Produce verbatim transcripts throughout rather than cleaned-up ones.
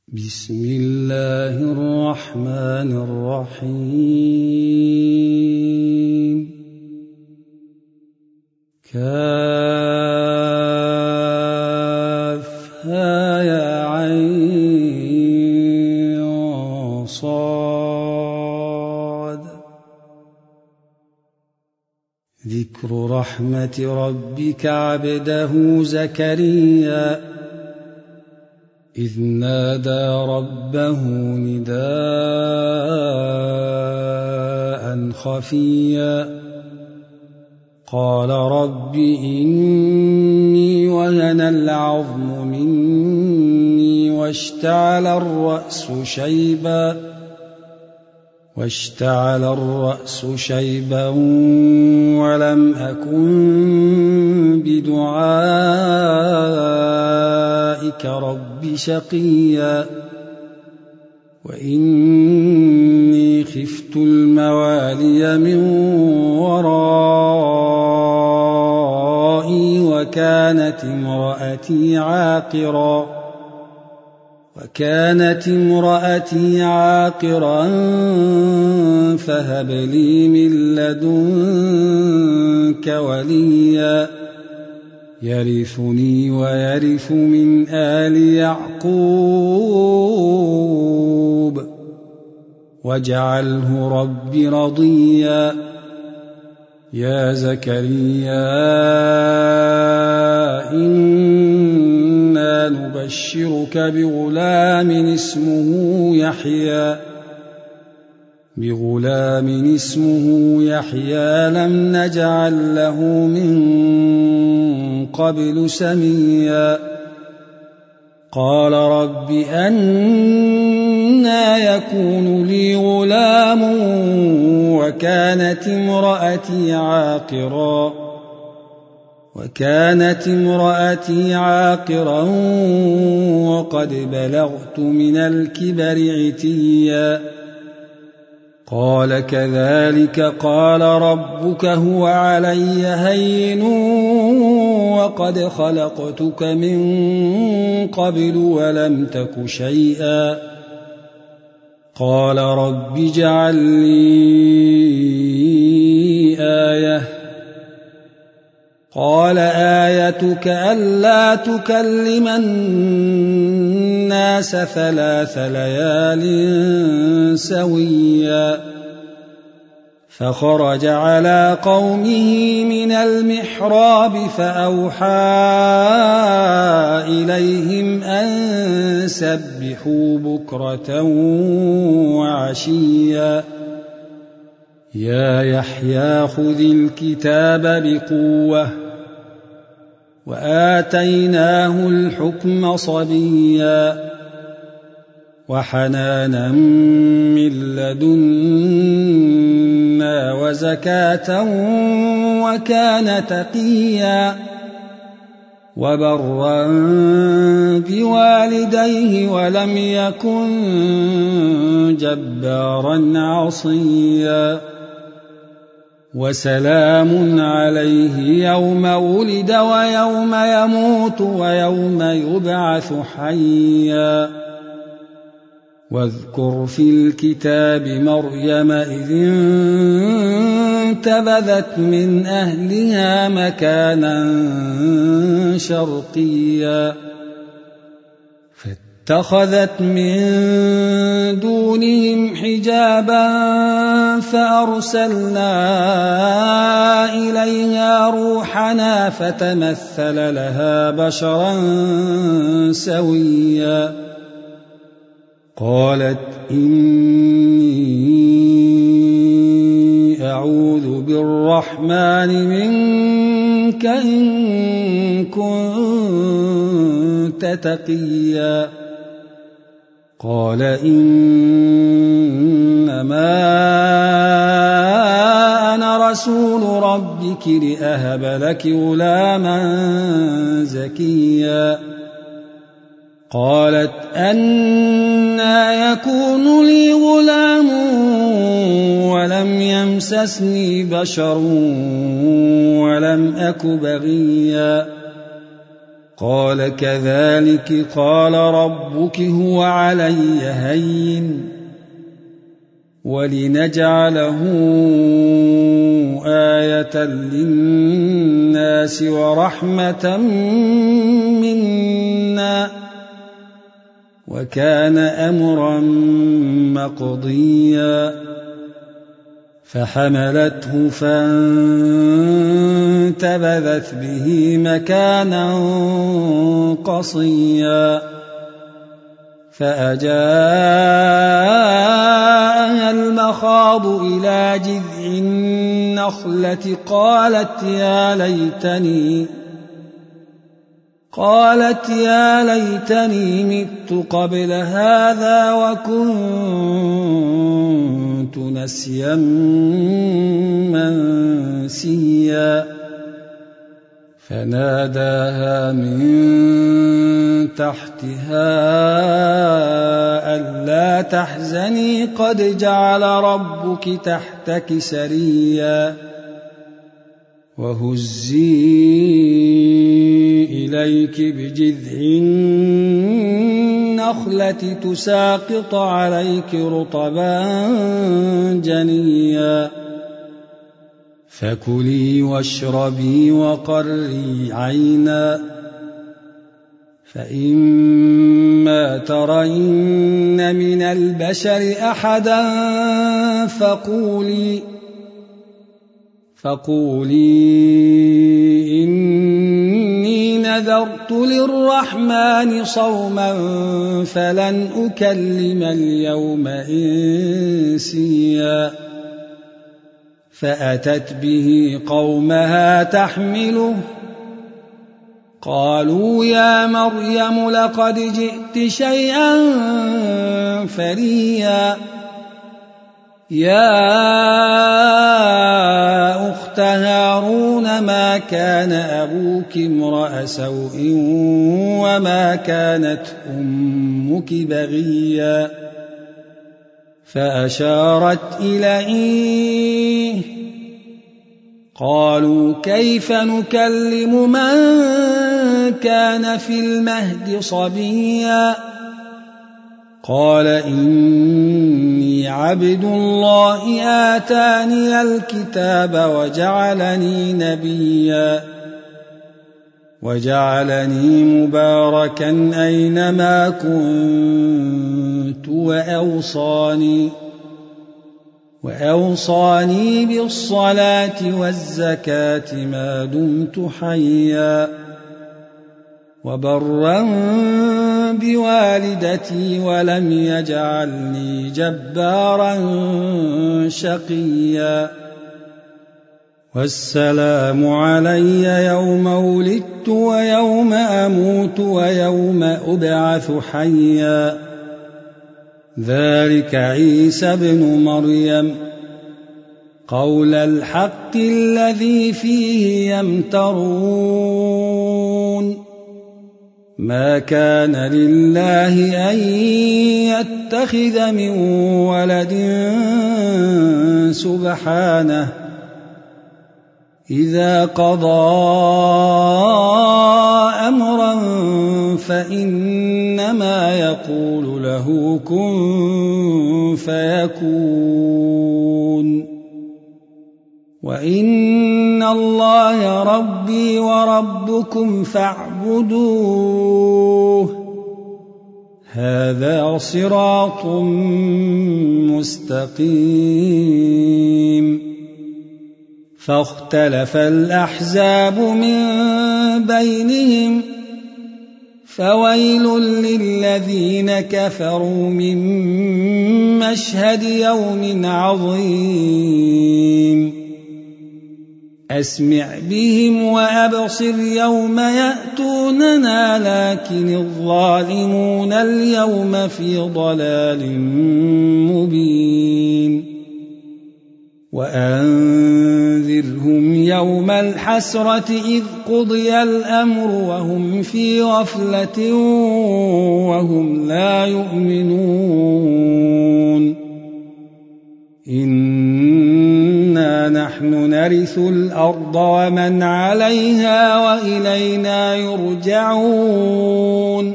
بسم الله الرحمن الرحيم كافها يا عين صاد ذكر رحمة ربك عبده زكريا إذ نادى ربه نداء خفيا قال رب إني وهن العظم مني واشتعل الرأس شيبا واشتعل الرأس شيبا ولم أكن بدعائك رب شقيا وإني خفت الموالي من ورائي وكانت امرأتي عاقرا وكانت امرأتي عاقرا فهب لي من لدنك وليا يرثني ويرث من آل يعقوب واجعله رب رضيا يا زكريا إنا نبشرك بغلام اسمه يحيى بغلام اسمه يحيى لم نجعل له من قبل سميا قال رب أنى يكون لي غلام وكانت امرأتي عاقرا وكانت امرأتي عاقرا وقد بلغت من الكبر عتيا قال كذلك قال ربك هو علي هين وقد خلقتك من قبل ولم تك شيئا قال رب اجعل لي آية قال آيتك ألا تكلم الناس ثلاث ليال سويا فخرج على قومه من المحراب فأوحى إليهم أن سبحوا بكرة وعشيا يا يحيى خذ الكتاب بقوة وآتيناه الحكم صبيا وحنانا من لدنا وزكاة وكان تقيا وبرا بوالديه ولم يكن جبارا عصيا وسلام عليه يوم ولد ويوم يموت ويوم يبعث حيا واذكر في الكتاب مريم إذ انتبذت من أهلها مكانا شرقيا فاتخذت من دونهم حجابا فأرسلنا إليها روحنا فتمثل لها بشرا سويا قالت إني أعوذ بالرحمن منك إن كنت تقيا قال إنما أنا رسول ربك لأهب لك غلاما زكيا قالت أنى يكون لي غلام ولم يمسسني بشر ولم أك بغيا قال كذلك قال ربك هو علي هين ولنجعله آية للناس ورحمة منا وكان أمرا مقضيا فحملته فانتبذت به مكانا قصيا فأجاءها المخاض إلى جذع النخلة قالت يا ليتني قالت يا ليتني مت قبل هذا وكنت نسيا منسيا فناداها من تحتها ألا تحزني قد جعل ربك تحتك سريا وهزي إليك بجذع النخلة تساقط عليك رطبا جنيا فكلي واشربي وقري عينا فإما ترين من البشر أحدا فقولي فقولي إني نذرت للرحمن صوما فلن أكلم اليوم إنسيا فأتت به قومها تحمله قالوا يا مريم لقد جئت شيئا فريا يا أخت هارون ما كان أبوك امرأ سوء وما كانت أمك بغيا فأشارت إليه قالوا كيف نكلم من كان في المهد صبيا قال إني عبد الله آتاني الكتاب وجعلني نبيا وجعلني مباركا أينما كنت وأوصاني وأوصاني بالصلاة والزكاة ما دمت حيا وبرا بوالدتي ولم يجعلني جبارا شقيا والسلام علي يوم ولدت ويوم أموت ويوم أبعث حيا ذلك عيسى ابن مريم قول الحق الذي فيه يمترون ما كان لله أن يتخذ من ولد سبحانه إذا قضى أمرا فإنما يقول له كن فيكون وإن الله ربي وربكم فاعبدوه هذا صراط مستقيم فاختلف الأحزاب من بينهم فويل للذين كفروا من مشهد يوم عظيم أسمع بهم وأبصر يوم يأتوننا لكن الظالمون اليوم في ضلال مبين وأنذرهم يوم الحسرة إذ قضي الأمر وهم في غفلة وهم لا يؤمنون إنا نحن نرث يرث الأرض ومن عليها وإلينا يرجعون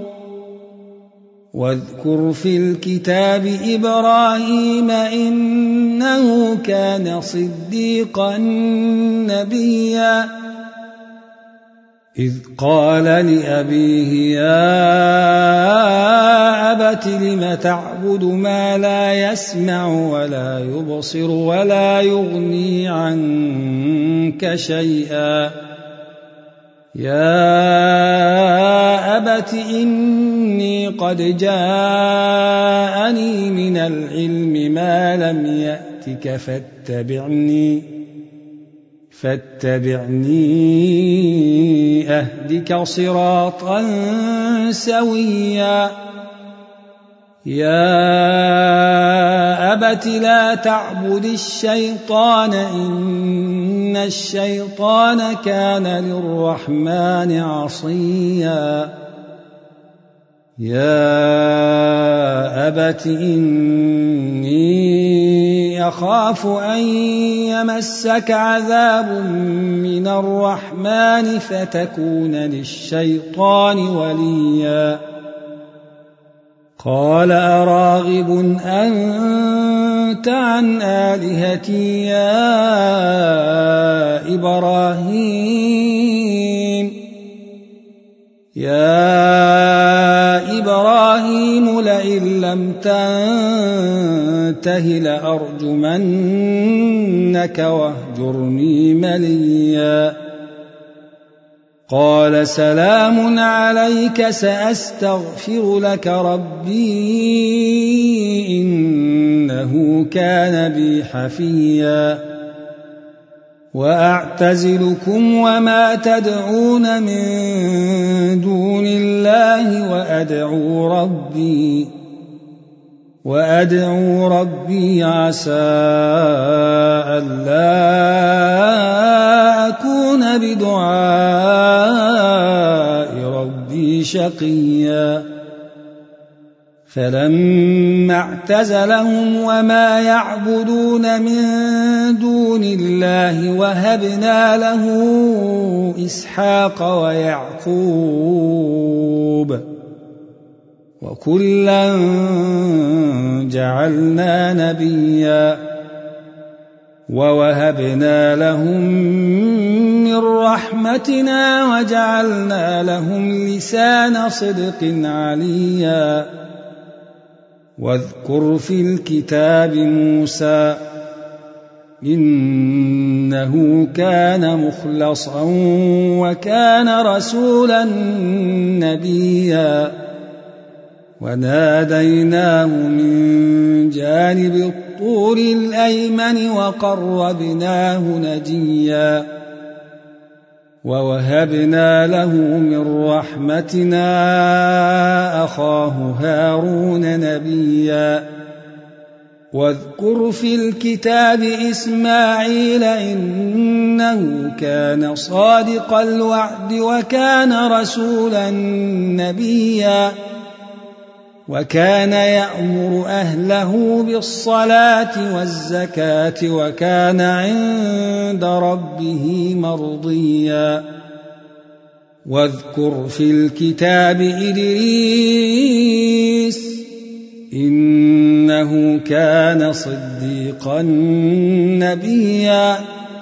واذكر في الكتاب إبراهيم إنه كان صديقا نبيا إذ قال لأبيه يا أبت لم تعبد ما لا يسمع ولا يبصر ولا يغني عنك شيئا يا أبت إني قد جاءني من العلم ما لم يأتك فاتبعني فاتبعني أهدك صراطا سويا يا أبت لا تعبد الشيطان إن الشيطان كان للرحمن عصيا يا أبت إني أخاف أن يمسك عذاب من الرحمن فتكون للشيطان وليا قال أراغب أنت عن آلهتي يا إبراهيم يا إبراهيم لئن لم تنته لأرجمنك واهجرني مليا قال سلام عليك سأستغفر لك ربي إنه كان بي حفيا وأعتزلكم وما تدعون من دون الله وأدعو ربي وأدعو ربي عسى ألا أكون بدعاء ربي شقيا فلما اعتزلهم وما يعبدون من دون الله وهبنا له إسحاق ويعقوب وكلا جعلنا نبيا ووهبنا لهم من رحمتنا وجعلنا لهم لسان صدق عليا واذكر في الكتاب موسى إنه كان مخلصا وكان رسولا نبيا وناديناه من جانب الطور الأيمن وقربناه نجيا ووهبنا له من رحمتنا أخاه هارون نبيا واذكر في الكتاب إسماعيل إنه كان صادق الوعد وكان رسولا نبيا وكان يأمر أهله بالصلاة والزكاة وكان عند ربه مرضيا واذكر في الكتاب إدريس إنه كان صديقا نبيا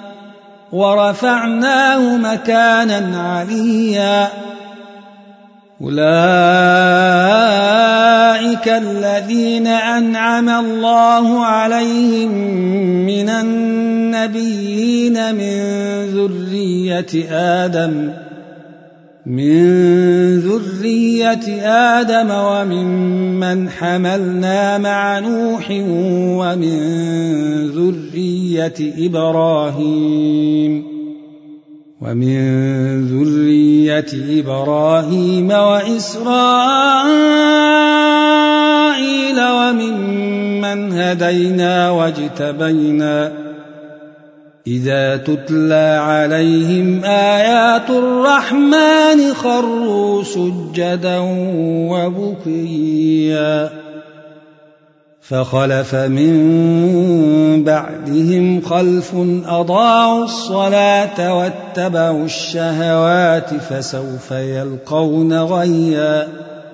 ورفعناه مكانا عليا أولئك الذين أنعم الله عليهم من النبيين من ذرية آدم من ذرية آدم وممن حملنا مع نوح ومن ذرية إبراهيم ومن ذرية إبراهيم وإسرائيل وممن هدينا واجتبينا إذا تتلى عليهم آيات الرحمن خروا سجدا وبكيا فخلف من بعدهم خلف أضاعوا الصلاة واتبعوا الشهوات فسوف يلقون غيا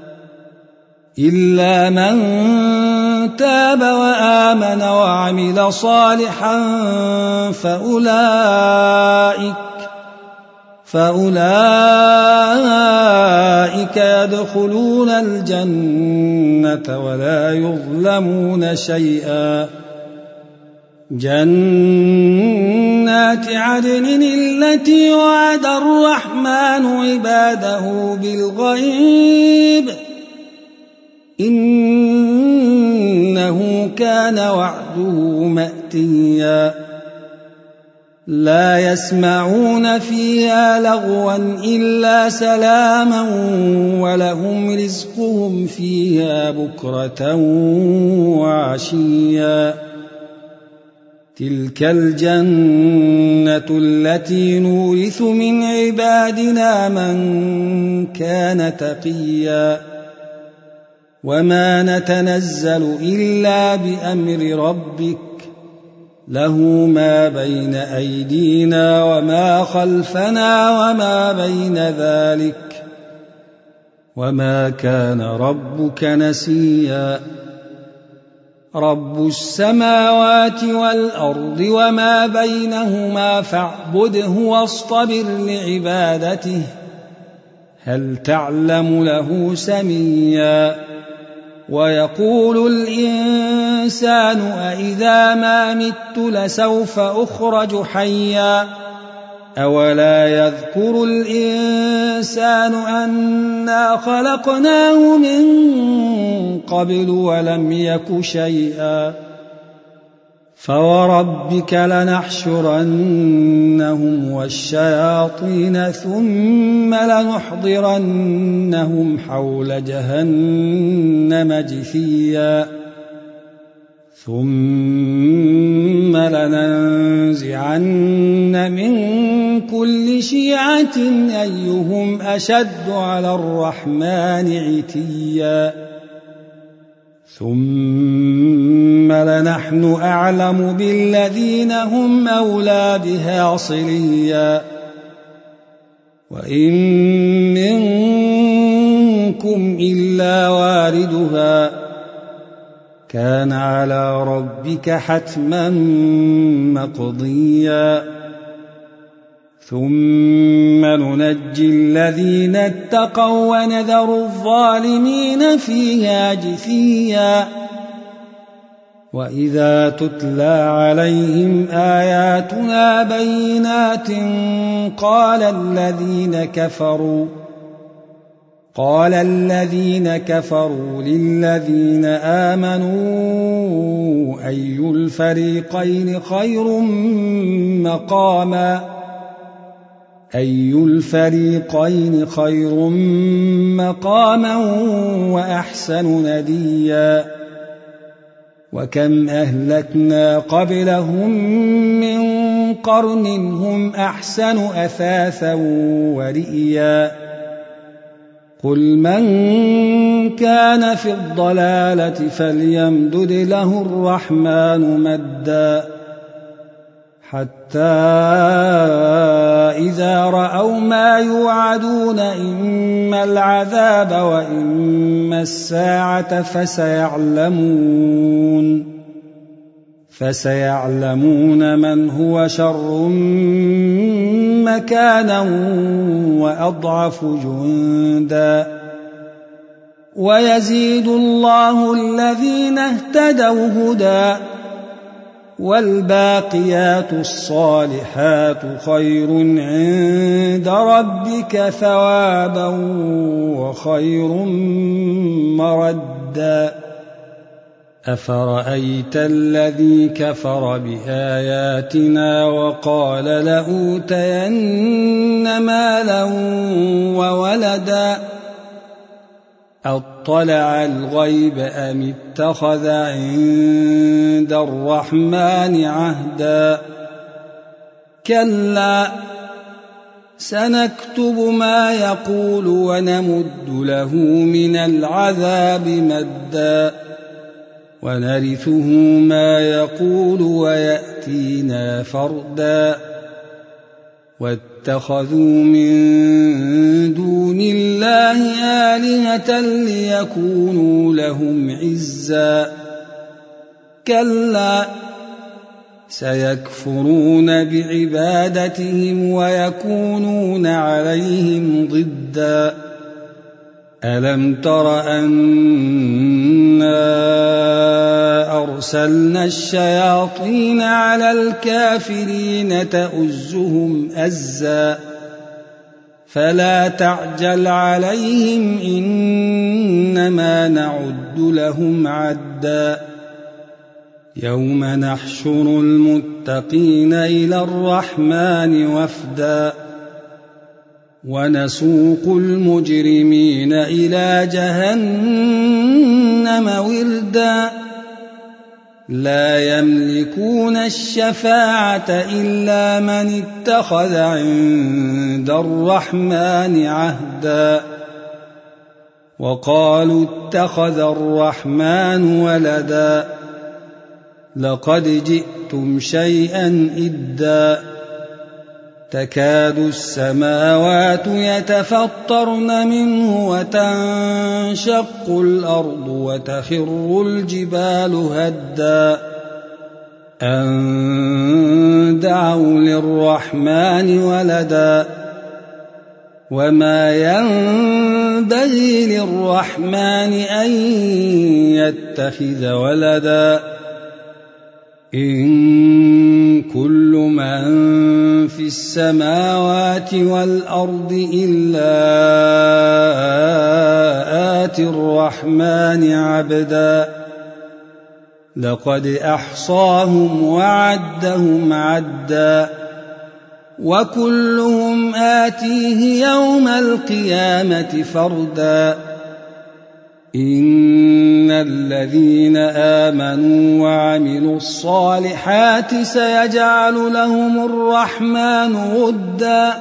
إلا من تاب وآمن وعمل صالحا فأولئك فأولئك يدخلون الجنة ولا يظلمون شيئا جنات عدن التي وعد الرحمن عباده بالغيب إنه كان وعده مأتيا لا يسمعون فيها لغوا إلا سلاما ولهم رزقهم فيها بكرة وعشيا تلك الجنة التي نورث من عبادنا من كان تقيا وما نتنزل إلا بأمر ربك له ما بين أيدينا وما خلفنا وما بين ذلك وما كان ربك نسيا رب السماوات والأرض وما بينهما فاعبده واصطبر لعبادته هل تعلم له سميا ويقول الإنسان أإذا ما مت لسوف أخرج حيا أولا يذكر الإنسان أنا خلقناه من قبل ولم يك شيئا فوربك لنحشرنهم والشياطين ثم لنحضرنهم حول جهنم جثيا ثم لننزعن من كل شيعة أيهم أشد على الرحمن عتيا ثم لنحن أعلم بالذين هم أولى بها صليا وإن منكم إلا واردها كان على ربك حتما مقضيا ثم ننجي الذين اتقوا ونذر الظالمين فيها جثيا وإذا تتلى عليهم آياتنا بينات قال الذين كفروا قال الذين كفروا للذين آمنوا أي الفريقين خير مقاما أي الفريقين خير مقاما وأحسن نديا وكم أهلكنا قبلهم من قرن هم أحسن أثاثا ورئيا قل من كان في الضلالة فليمدد له الرحمن مدا حتى إذا رأوا ما يوعدون إما العذاب وإما الساعة فسيعلمون فسيعلمون من هو شر مكانا وأضعف جندا ويزيد الله الذين اهتدوا هدى والباقيات الصالحات خير عند ربك ثوابا وخير مردا أفرأيت الذي كفر بآياتنا وقال لأوتين مالا وولدا أطلع الغيب أم اتخذ عند الرحمن عهدا كلا سنكتب ما يقول ونمد له من العذاب مدا ونرثه ما يقول ويأتينا فردا واتخذوا من دون الله آلهة ليكونوا لهم عزا كلا سيكفرون بعبادتهم ويكونون عليهم ضدا ألم تر أنا أرسلنا الشياطين على الكافرين تؤزهم أزا فلا تعجل عليهم إنما نعد لهم عدا يوم نحشر المتقين إلى الرحمن وفدا ونسوق المجرمين إلى جهنم وردا لا يملكون الشفاعة إلا من اتخذ عند الرحمن عهدا وقالوا اتخذ الرحمن ولدا لقد جئتم شيئا إدا تكاد السماوات يتفطرن منه وتنشق الأرض وتخر الجبال هدا أن دعوا للرحمن ولدا وما ينبغي للرحمن أن يتخذ ولدا إن كل من في السماوات والأرض إلا آتي الرحمن عبدا لقد أحصاهم وعدهم عدا وكلهم آتيه يوم القيامة فردا إن الذين آمنوا وعملوا الصالحات سيجعل لهم الرحمن ودا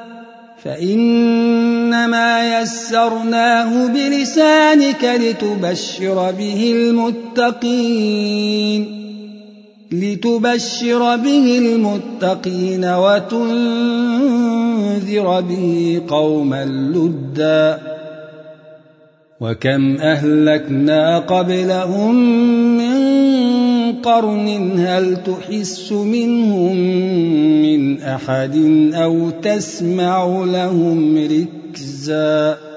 فإنما يسرناه بلسانك لتبشر به المتقين لتبشر به المتقين وتنذر به قوما لدا وكم أهلكنا قبلهم من قرن هل تحس منهم من أحد أو تسمع لهم ركزا